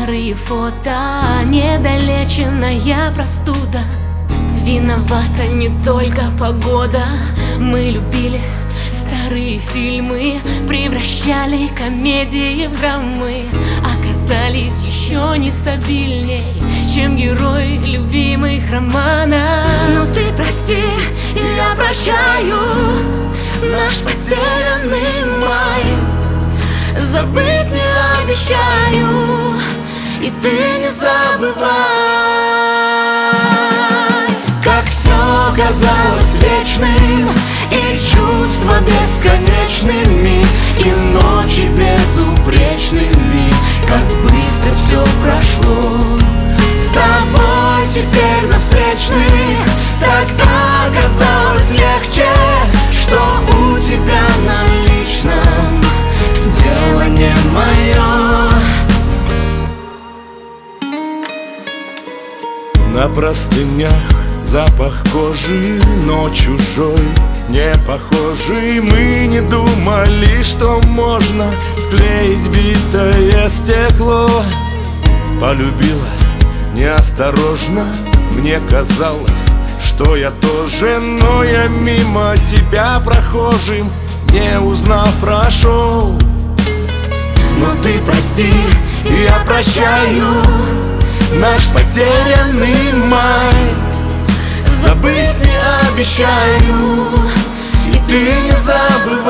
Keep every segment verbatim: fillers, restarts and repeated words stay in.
Старые фото, недолеченная простуда. Виновата не только погода. Мы любили старые фильмы, превращали комедии в драмы. Оказались еще нестабильней, чем герой любимых романов. Но ты прости, я прощаю наш потерянный май. Забыть не обещаю, и ты не забывай. Как все казалось вечным, и чувства бесконечными, и ночи безупречными. Как быстро все прошло с тобой теперь на встречных. Тогда казалось легче, что у тебя на личном дело не мое. На простынях запах кожи, но чужой, не похожий. Мы не думали, что можно склеить битое стекло. Полюбила неосторожно, мне казалось, что я тоже, но я мимо тебя прохожим, не узнав, прошел. Но ты прости, я прощаю Наш потерянный май. Забыть не обещаю, и ты не забывай.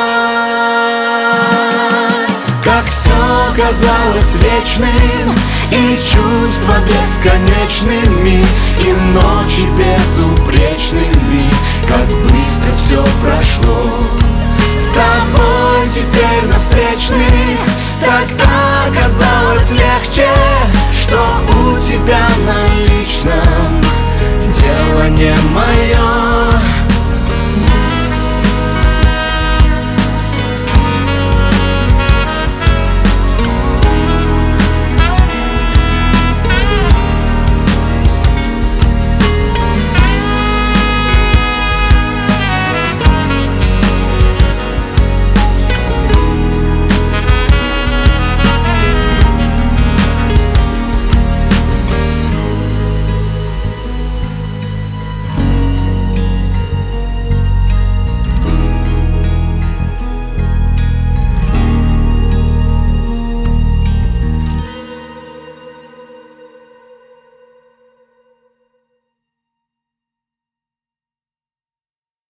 Как все казалось вечным, и чувства бесконечными, и ночи безупречными. Как быстро все прошло с тобой теперь на встречных. Тогда казалось легче,